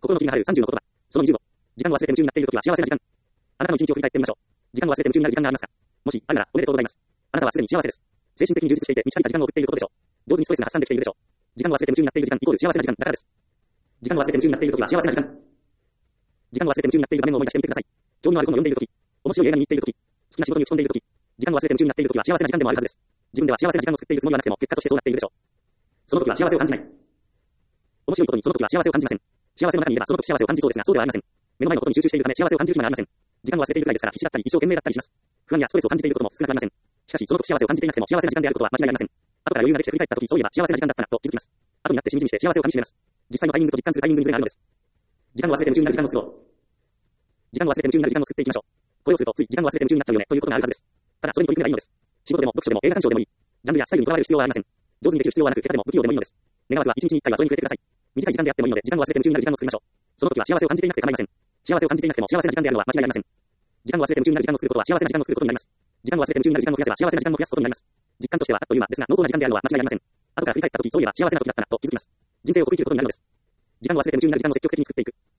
心の霧が晴れる30の言葉。その20を。時間を忘れて夢中になっているときは幸せな時間。あなたの一日を振り返ってみましょう。時間を忘れて夢中になる時間がありますか？もし、あるなら、おめでとうございます。あなたはすでに幸せです。精神的に充実していて、満ち足りた時間を送っていることでしょう。上手にストレスが発散できているでしょう。時間を忘れて夢中になっている時間イコール幸せな時間だからです。時間を忘れて夢中になっているときは幸せな時間。時間を忘れて夢中になっている場面を思い出してみてください。興味のある本を読んでいるとき、面白い映画に見入っているとき、好きな仕事に打ち込んでいるとき、時間を忘れて夢中になっているときは幸せな時間でもあるはずです。自分では幸せな時間を作っているつもりはなくても、結果としてそうなっているでしょう。その時は幸せを感じない。面白いことにその時は幸せを感じません。幸せの中にいればその時幸せを感じそうですが、そうではありません。目の前のことに集中しているため幸せを感じる暇がありません。時間を忘れているくらいですから、必死だったり一生懸命だったりします。不安やストレスを感じていることも少なくありません。しかし、その時幸せを感じていなくても幸せな時間であることは間違いありません。後から余裕ができて振り返った時、そういえば幸せな時間だったなと気づきます。後になってしみじみして幸せを感じています。実際のタイミングと実感するタイミングにズレがあるのです。時間を忘れて夢中になる時間を作ろう。時間を忘れて夢中になる時間を作っていきましょう。これをするとつい時間を忘れて夢中になっちゃうよねということがあるはずです。ただそれに取り組めばいいのです。仕事でも読書でも映画鑑賞でもいい。ジャンルやスタイルにとらわれる必要はありません。上手にできる必要はなく、下手でも不器用でもいいのです。願わくは1日に1回はそれに触れてください。短い時間であってもいいので時間を忘れて夢中になる時間を作りましょう。その時は幸せを感じていなくて構いません。幸せを感じていなくても幸せな時間であるのは間違いありません。時間を忘れて夢中になる時間を作ることは幸せな時間を作ることになります。時間を忘れて夢中になる時間を増やせば幸せな時間を増やすことになります。実感としてはあっという間ですが濃厚な時間であるのは間違いありません。後から振り返った時、そういえば幸せな時だったなと気づきます。人生を送り切ることになるのです。時間を忘れて夢中になる時間を積極的に作っていく。